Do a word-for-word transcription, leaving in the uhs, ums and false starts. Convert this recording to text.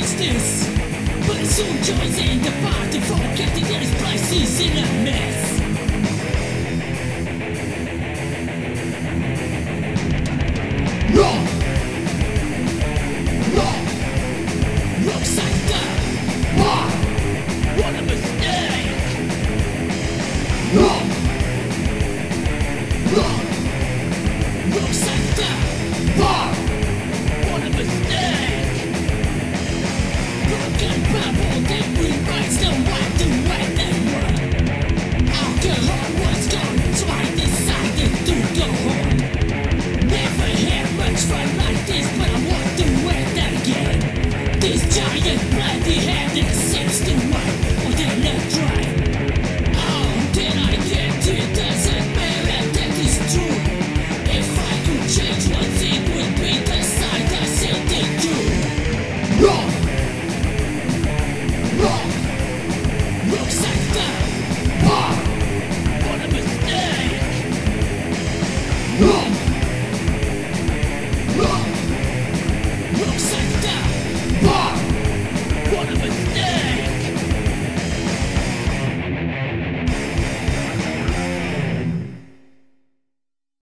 justice. But soon joins in the party, forgetting that his place is in a mess. No! No! Looks like that! Why? What a mistake! No! No! Looks like that! Why? What a mistake! Broken bubble that rewrites the right the way they were. Alcohol was gone, so I decided to go home. Never had much fun like this, but I want to do it again. This giant bloody head is